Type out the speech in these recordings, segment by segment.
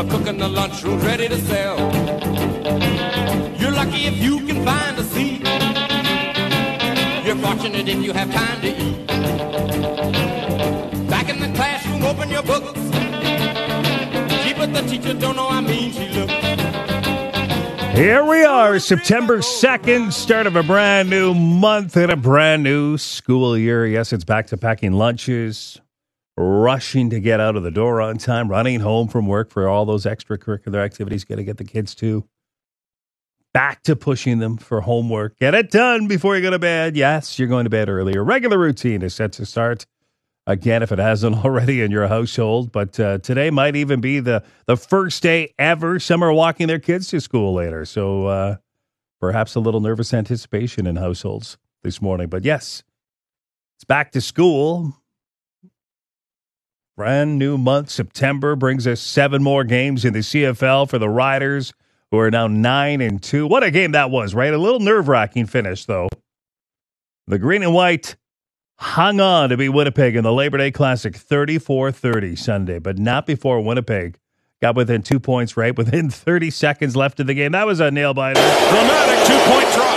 are cooking the lunchroom ready to sell. You're lucky if you can find a seat. You're fortunate if you have time to eat. Back in the classroom, open your books. Gee, but the teacher don't know how mean she looks. Here we are, September 2nd, start of a brand new month and a brand new school year. Yes, it's back to packing lunches, rushing to get out of the door on time, running home from work for all those extracurricular activities, got to get the kids to. Back to pushing them for homework. Get it done before you go to bed. Yes, you're going to bed early. Your regular routine is set to start again, if it hasn't already in your household. But today might even be the first day ever some are walking their kids to school later. So perhaps a little nervous anticipation in households this morning. But yes, it's back to school. Brand new month. September brings us 7 more games in the CFL for the Riders, who are now 9-2. What a game that was, right? A little nerve-wracking finish, though. The green and white hung on to beat Winnipeg in the Labor Day Classic 34-30 Sunday, but not before Winnipeg got within 2 points, right? Within 30 seconds left of the game. That was a nail-biter. Dramatic 2-point try.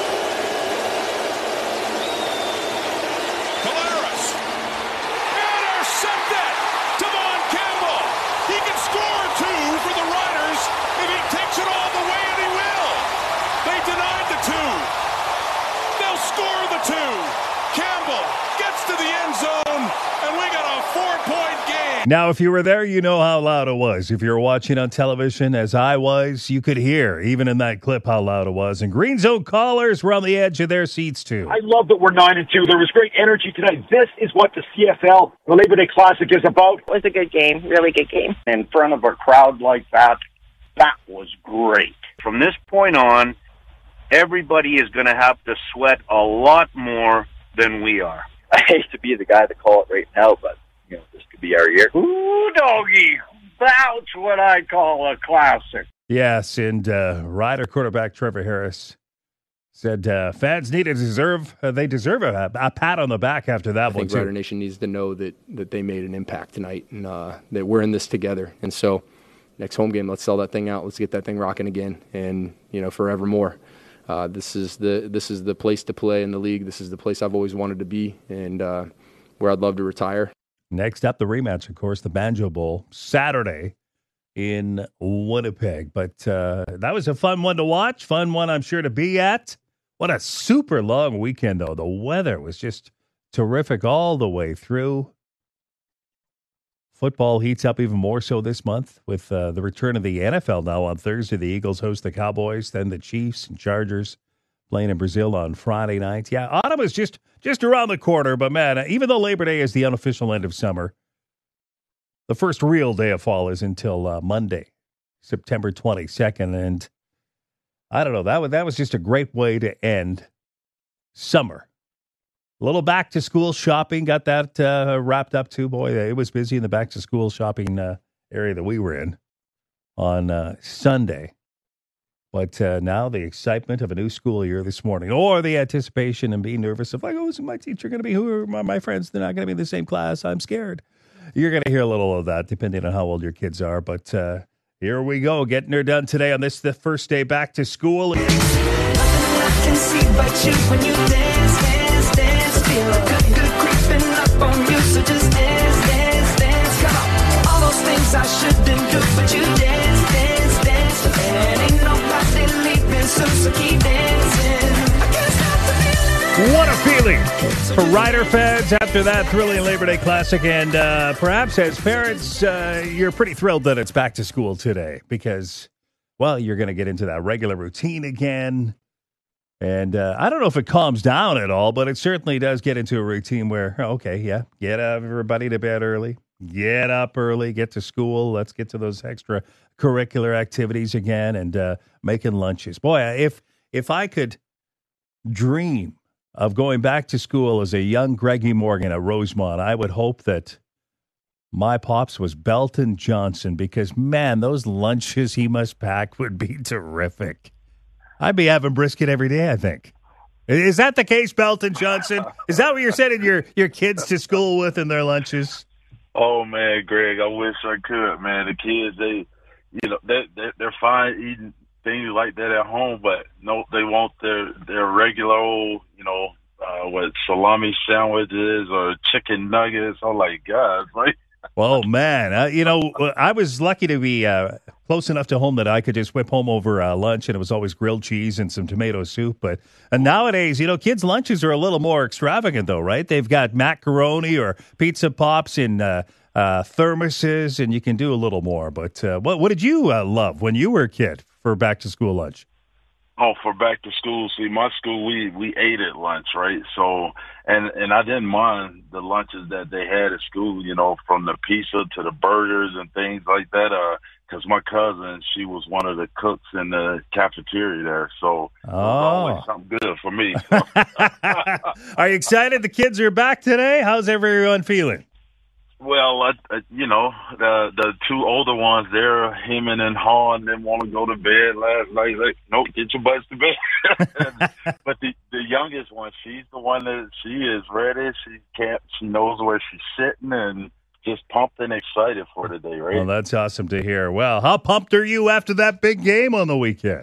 Collaros. Intercepted. Devon Campbell. He can score 2 for the Riders if he takes it all the way, and he will. They denied the 2. They'll score the 2. Campbell gets to the end zone, and we got a 4-point game. Now, if you were there, you know how loud it was. If you were watching on television, as I was, you could hear, even in that clip, how loud it was. And Green Zone callers were on the edge of their seats, too. I love that we're 9-2. There was great energy tonight. This is what the CFL, the Labor Day Classic, is about. It was a good game, really good game. In front of a crowd like that, that was great. From this point on, everybody is going to have to sweat a lot more than we are. I hate to be the guy to call it right now, but this could be our year. Ooh, doggy, that's what I call a classic. Yes, and Rider quarterback Trevor Harris said fans deserve a pat on the back after that one, I think Rider Nation needs to know that they made an impact tonight and that we're in this together. And so next home game, let's sell that thing out. Let's get that thing rocking again and, forevermore. This is the place to play in the league. This is the place I've always wanted to be and where I'd love to retire. Next up, the rematch, of course, the Banjo Bowl, Saturday in Winnipeg. But that was a fun one to watch, fun one I'm sure to be at. What a super long weekend, though. The weather was just terrific all the way through. Football heats up even more so this month with the return of the NFL now on Thursday. The Eagles host the Cowboys, then the Chiefs and Chargers playing in Brazil on Friday night. Yeah, autumn is just around the corner, but man, even though Labor Day is the unofficial end of summer, the first real day of fall is until Monday, September 22nd. And I don't know, that was just a great way to end summer. A little back-to-school shopping, got that wrapped up too. Boy, it was busy in the back-to-school shopping area that we were in on Sunday. But now the excitement of a new school year this morning, or the anticipation and being nervous of, oh, is my teacher going to be, who are my friends? They're not going to be in the same class. I'm scared. You're going to hear a little of that, depending on how old your kids are. But here we go, getting her done today on the first day back to school. Nothing I can see but you when you dance. Feel good creeping up on you, so just dance. Come on, all those things I shouldn't do, but you dance. And ain't nobody leaving soon, so keep dancing. I can't stop the feeling. What a feeling for Rider fans after that thrilling Labor Day Classic. And perhaps as parents, you're pretty thrilled that it's back to school today because, well, you're going to get into that regular routine again. And I don't know if it calms down at all, but it certainly does get into a routine where, get everybody to bed early, get up early, get to school. Let's get to those extra curricular activities again and making lunches. Boy, if I could dream of going back to school as a young Greggy Morgan at Rosemont, I would hope that my pops was Belton Johnson because, man, those lunches he must pack would be terrific. I'd be having brisket every day, I think. Is that the case, Belton Johnson? Is that what you're sending your kids to school with in their lunches? Oh, man, Greg, I wish I could, man. The kids, they're fine eating things like that at home, but no, they want their regular old, what salami sandwiches or chicken nuggets. I'm like, God, right? Oh, man. I was lucky to be close enough to home that I could just whip home over lunch, and it was always grilled cheese and some tomato soup. But nowadays, kids' lunches are a little more extravagant, though, right? They've got macaroni or pizza pops in thermoses, and you can do a little more. But what did you love when you were a kid for back-to-school lunch? Oh, for back to school, see, my school, we ate at lunch, right? So, and I didn't mind the lunches that they had at school, from the pizza to the burgers and things like that, because my cousin, she was one of the cooks in the cafeteria there, so it was always something good for me. Are you excited the kids are back today? How's everyone feeling? Well, the two older ones, they're hemming and hawing. They want to go to bed last night. Like, nope, get your butts to bed. But the youngest one, she's the one that she is ready. She knows where she's sitting and just pumped and excited for the day, right? Well, that's awesome to hear. Well, how pumped are you after that big game on the weekend?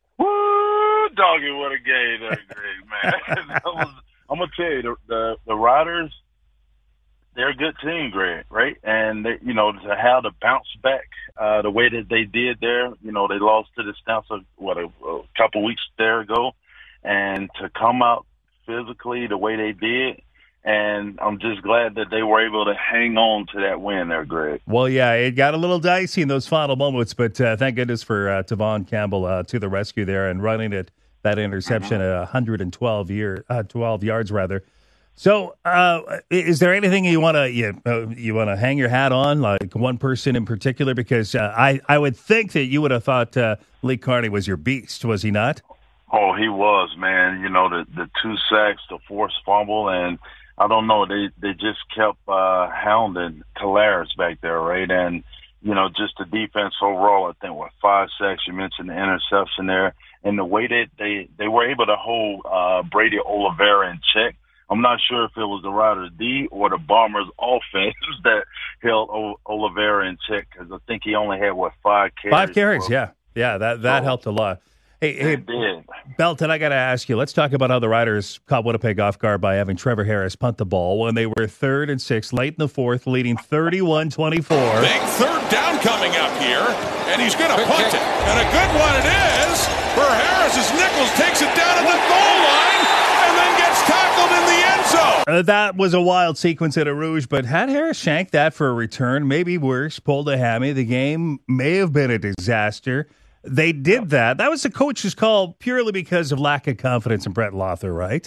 Woo, doggy, what a game that great, man. I'm going to tell you, the Riders, they're a good team, Greg, right? And, they, to have to bounce back the way that they did there, they lost to the Stamps a couple weeks there ago, and to come out physically the way they did, and I'm just glad that they were able to hang on to that win there, Greg. Well, yeah, it got a little dicey in those final moments, but thank goodness for Tavon Campbell to the rescue there and running it, that interception at 112 yards, rather. So, is there anything you want to hang your hat on, like one person in particular? Because I would think that you would have thought Lee Carney was your beast, was he not? Oh, he was, man. The 2 sacks, the forced fumble, and I don't know, they just kept hounding Calaris back there, right? And just the defense overall, I think, with 5 sacks, you mentioned the interception there, and the way that they were able to hold Brady Oliveira in check. I'm not sure if it was the Riders D or the Bombers offense that held Oliveira in check, because I think he only had, 5 carries? 5 carries, yeah. Yeah, that helped a lot. Hey, Belton, I got to ask you, let's talk about how the Riders caught Winnipeg off guard by having Trevor Harris punt the ball when they were 3rd and 6, late in the 4th, leading 31-24. Big third down coming up here, and he's going to punt it. And a good one it is for Harris as Nichols takes it down at the goal line and then gets tackled in the end zone. That was a wild sequence at a Rouge, but had Harris shanked that for a return, maybe worse, pulled a hammy, the game may have been a disaster. They did that. That was the coach's call purely because of lack of confidence in Brett Lauther, right?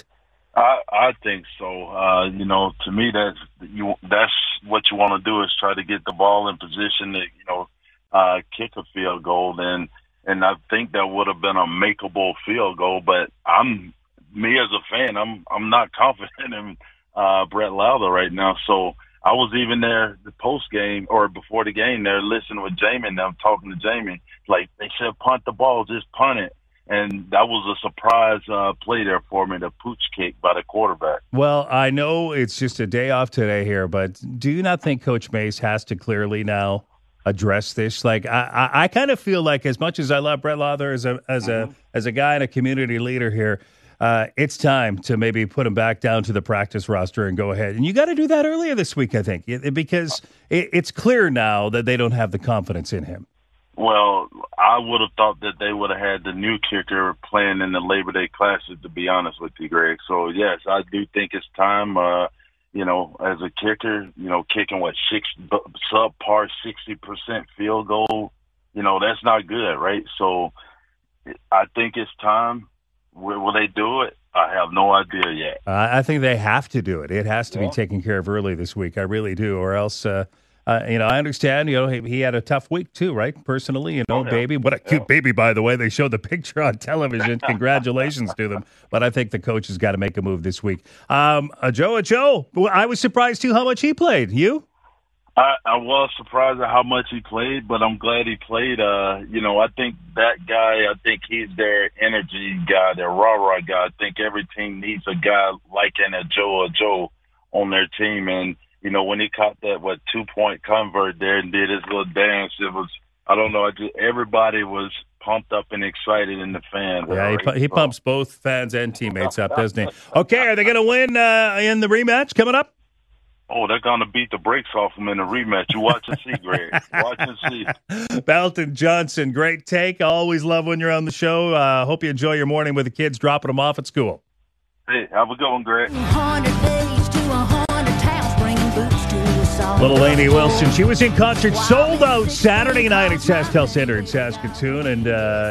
I think so. To me, that's what you want to do, is try to get the ball in position to, kick a field goal. And I think that would have been a makeable field goal. But me as a fan, I'm not confident in Brett Lauther right now. So I was even there the post game or before the game there listening with Jamie and I'm talking to Jamie. Like, they said, punt the ball, just punt it. And that was a surprise play there for me, the pooch kick by the quarterback. Well, I know it's just a day off today here, but do you not think Coach Mace has to clearly now address this? Like, I kind of feel like, as much as I love Brett Lauther as a guy and a community leader here, it's time to maybe put him back down to the practice roster and go ahead. And you got to do that earlier this week, I think, because it's clear now that they don't have the confidence in him. Well, I would have thought that they would have had the new kicker playing in the Labor Day Classic, to be honest with you, Greg. So, yes, I do think it's time, as a kicker, kicking subpar 60% field goal, that's not good, right? So I think it's time. Will they do it? I have no idea yet. I think they have to do it. It has to be taken care of early this week. I really do. Or else, I understand, he had a tough week too, right? Personally, baby. What a cute baby, by the way. They showed the picture on television. Congratulations to them. But I think the coach has got to make a move this week. Joe, I was surprised too how much he played. You? I was surprised at how much he played, but I'm glad he played. I think that guy, he's their energy guy, their rah-rah guy. I think every team needs a guy like a Joe on their team. And, when he caught that, 2-point convert there and did his little dance, I don't know. Everybody was pumped up and excited in the fan. Yeah, he pumps both fans and teammates up, doesn't he? Okay, are they going to win in the rematch coming up? Oh, they're going to beat the brakes off them in the rematch. You watch and see, Greg. Watch and see. Belton Johnson, great take. I always love when you're on the show. Hope you enjoy your morning with the kids dropping them off at school. Hey, have a good one, Greg. 100 days to 100 towns, bringing boots to us all. Little Lainey Wilson. She was in concert, sold out Saturday night at SaskTel Center in Saskatoon. And,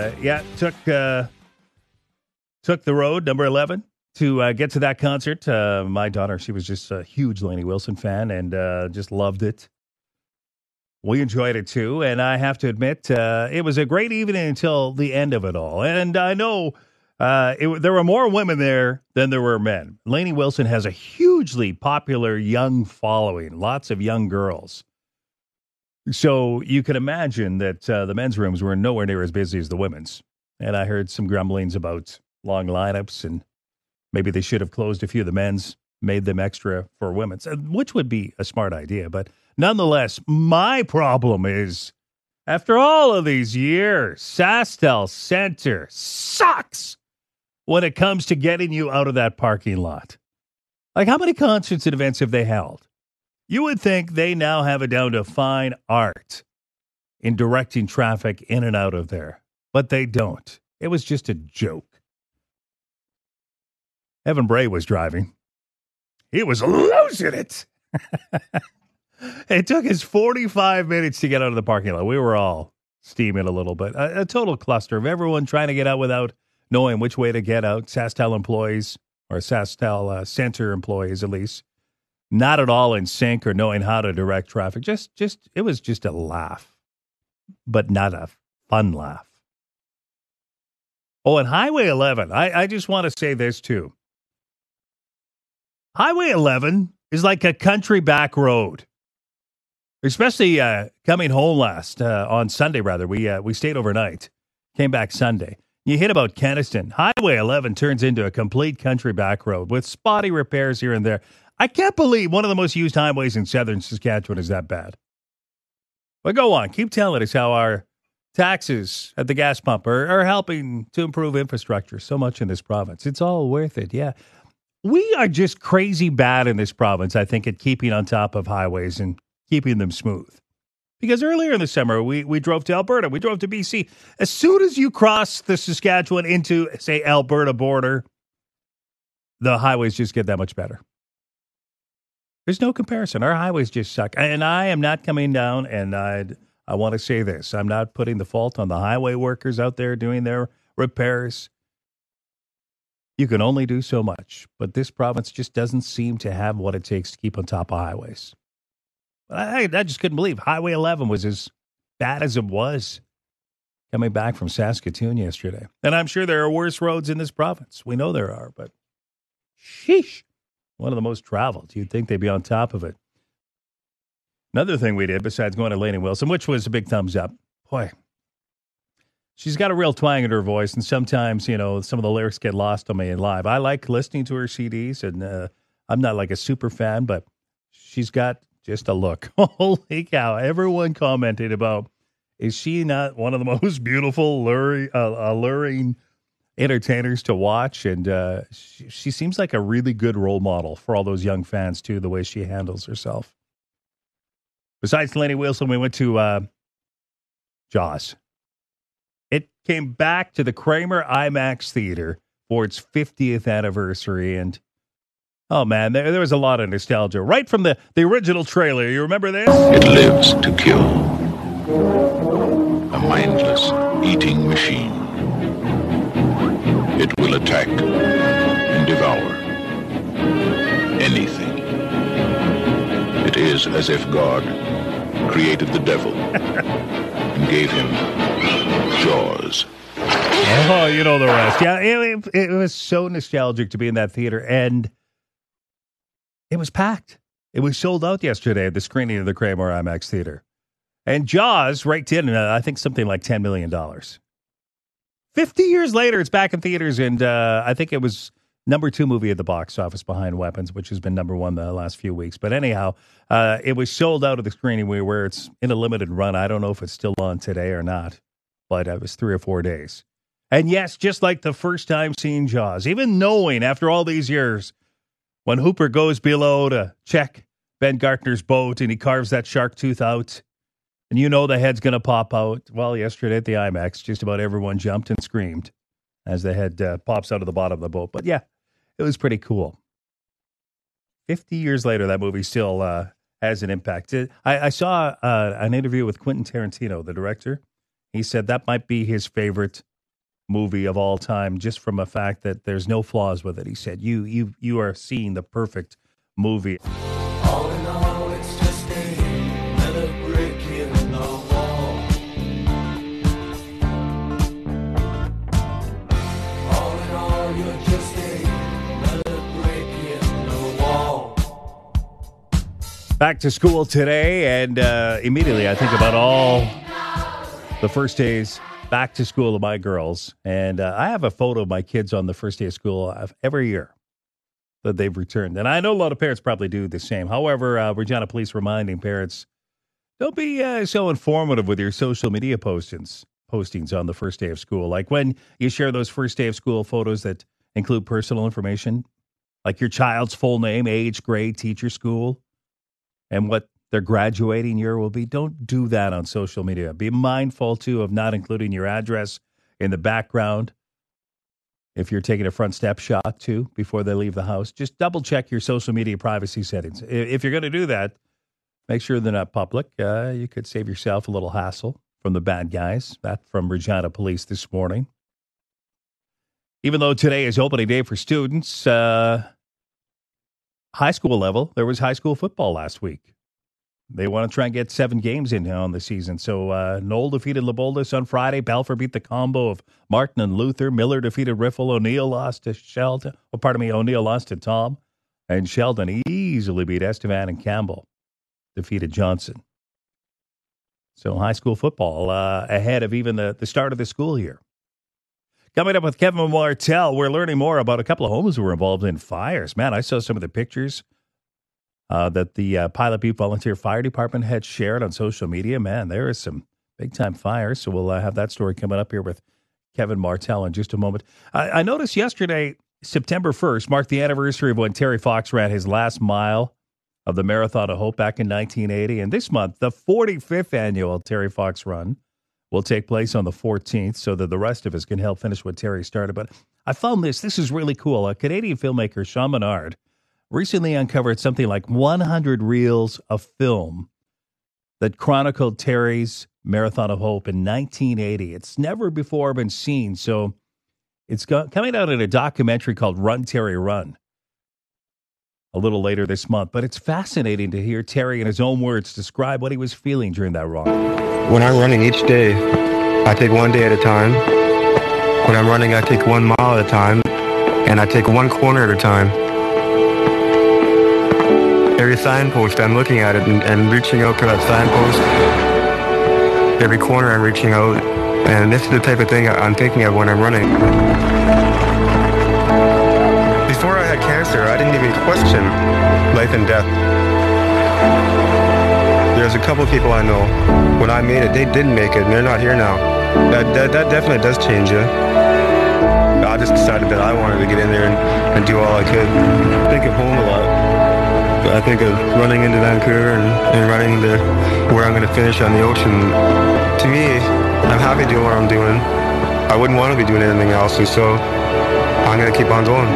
took the road, number 11, to get to that concert. My daughter, she was just a huge Lainey Wilson fan and just loved it. We enjoyed it, too. And I have to admit, it was a great evening until the end of it all. And I know there were more women there than there were men. Lainey Wilson has a hugely popular young following, lots of young girls. So you can imagine that the men's rooms were nowhere near as busy as the women's. And I heard some grumblings about long lineups, and maybe they should have closed a few of the men's, made them extra for women's, which would be a smart idea. But nonetheless, my problem is, after all of these years, SaskTel Center sucks when it comes to getting you out of that parking lot. Like, how many concerts and events have they held? You would think they now have it down to fine art in directing traffic in and out of there, but they don't. It was just a joke. Evan Bray was driving. He was losing it. It took us 45 minutes to get out of the parking lot. We were all steaming a little bit. A total cluster of everyone trying to get out without knowing which way to get out. SaskTel employees, or SaskTel Center employees at least, not at all in sync or knowing how to direct traffic. It was just a laugh, but not a fun laugh. Oh, and Highway 11, I just want to say this too. Highway 11 is like a country back road. Especially coming home on Sunday, rather. We stayed overnight, came back Sunday. You hit about Keniston. Highway 11 turns into a complete country back road with spotty repairs here and there. I can't believe one of the most used highways in southern Saskatchewan is that bad. But go on. Keep telling us how our taxes at the gas pump are helping to improve infrastructure so much in this province. It's all worth it, yeah. We are just crazy bad in this province, I think, at keeping on top of highways and keeping them smooth. Because earlier in the summer, we drove to Alberta. We drove to BC. As soon as you cross the Saskatchewan into, say, Alberta border, the highways just get that much better. There's no comparison. Our highways just suck. And I am not coming down, and I want to say this. I'm not putting the fault on the highway workers out there doing their repairs. You can only do so much, but this province just doesn't seem to have what it takes to keep on top of highways. I just couldn't believe Highway 11 was as bad as it was coming back from Saskatoon yesterday. And I'm sure there are worse roads in this province. We know there are, but sheesh, one of the most traveled. You'd think they'd be on top of it. Another thing we did, besides going to Lainey Wilson, which was a big thumbs up, boy, she's got a real twang in her voice, and sometimes, some of the lyrics get lost on me in live. I like listening to her CDs, and I'm not like a super fan, but she's got just a look. Holy cow. Everyone commented about, is she not one of the most beautiful, alluring entertainers to watch? And she seems like a really good role model for all those young fans, too, the way she handles herself. Besides Lainey Wilson, we went to Jaws. It came back to the Kramer IMAX Theater for its 50th anniversary, and oh man, there was a lot of nostalgia right from the original trailer. You remember this? It lives to kill. A mindless eating machine. It will attack and devour anything. It is as if God created the devil and gave him jaws. Oh, you know the rest. Yeah, it was so nostalgic to be in that theater, and it was packed. It was sold out yesterday at the screening of the Kramer IMAX Theater. And Jaws raked in, I think, something like $10 million. 50 years later, it's back in theaters, and I think it was Number 2 movie at the box office behind Weapons, which has been number 1 the last few weeks. But anyhow, it was sold out of the screening where it's in a limited run. I don't know if it's still on today or not, but it was 3 or 4 days. And yes, just like the first time seeing Jaws, even knowing after all these years, when Hooper goes below to check Ben Gartner's boat and he carves that shark tooth out, and you know the head's going to pop out. Well, yesterday at the IMAX, just about everyone jumped and screamed as the head pops out of the bottom of the boat. But yeah, it was pretty cool. 50 years later, that movie still has an impact. I saw an interview with Quentin Tarantino, the director. He said that might be his favorite movie of all time, just from a fact that there's no flaws with it. He said, you are seeing the perfect movie. All in all, it's just another brick in the wall. All in all, you're just another brick in the wall. Back to school today, and immediately I think about all the first days back to school of my girls. And I have a photo of my kids on the first day of school of every year that they've returned. And I know a lot of parents probably do the same. However, Regina Police reminding parents, don't be so informative with your social media postings on the first day of school. Like when you share those first day of school photos that include personal information, like your child's full name, age, grade, teacher, school, and what their graduating year will be. Don't do that on social media. Be mindful, too, of not including your address in the background. If you're taking a front step shot, too, before they leave the house, just double check your social media privacy settings. If you're going to do that, make sure they're not public. You could save yourself a little hassle from the bad guys. That from Regina Police this morning. Even though today is opening day for students, high school level, there was high school football last week. They want to try and get 7 games in on the season. So Knoll defeated Leopoldus on Friday. Balfour beat the combo of Martin and Luther. Miller defeated Riffle. O'Neill lost to Sheldon. O'Neill lost to Tom. And Sheldon easily beat Estevan, and Campbell defeated Johnson. So high school football ahead of even the start of the school year. Coming up with Kevin Martell, we're learning more about a couple of homes who were involved in fires. Man, I saw some of the pictures that the Pilot Butte Volunteer Fire Department had shared on social media. Man, there is some big-time fires, so we'll have that story coming up here with Kevin Martell in just a moment. I noticed yesterday, September 1st, marked the anniversary of when Terry Fox ran his last mile of the Marathon of Hope back in 1980. And this month, the 45th annual Terry Fox Run will take place on the 14th so that the rest of us can help finish what Terry started. But I found this is really cool. A Canadian filmmaker, Sean Menard, recently uncovered something like 100 reels of film that chronicled Terry's Marathon of Hope in 1980. It's never before been seen, so it's coming out in a documentary called Run, Terry, Run a little later this month. But it's fascinating to hear Terry, in his own words, describe what he was feeling during that run. When I'm running each day, I take one day at a time. When I'm running, I take 1 mile at a time, and I take one corner at a time. Every signpost, I'm looking at it and reaching out to that signpost. Every corner, I'm reaching out. And this is the type of thing I'm thinking of when I'm running. Before I had cancer, I didn't even question life and death. There's a couple people I know, when I made it, they didn't make it, and they're not here now. That definitely does change you. I just decided that I wanted to get in there and do all I could. I think of home a lot. I think of running into Vancouver and running to where I'm going to finish on the ocean. To me, I'm happy doing what I'm doing. I wouldn't want to be doing anything else, and so I'm going to keep on going.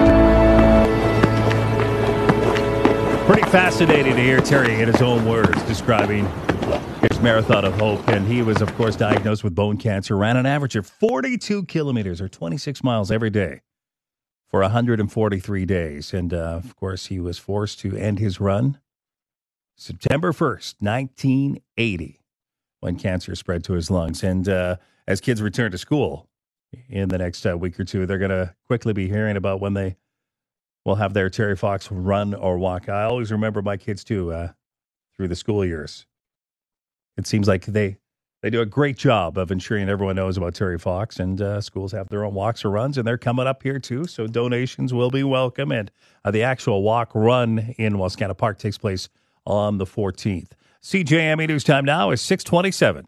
Pretty fascinating to hear Terry in his own words describing his Marathon of Hope. And he was, of course, diagnosed with bone cancer, ran an average of 42 kilometers or 26 miles every day for 143 days. And, of course, he was forced to end his run September 1st, 1980, when cancer spread to his lungs. And as kids return to school in the next week or two, they're going to quickly be hearing about when they will have their Terry Fox run or walk. I always remember my kids, too, through the school years. It seems like they They do a great job of ensuring everyone knows about Terry Fox, and schools have their own walks or runs, and they're coming up here too, so donations will be welcome. And the actual walk run in Wascana Park takes place on the 14th. CJME News Time now is 6:27.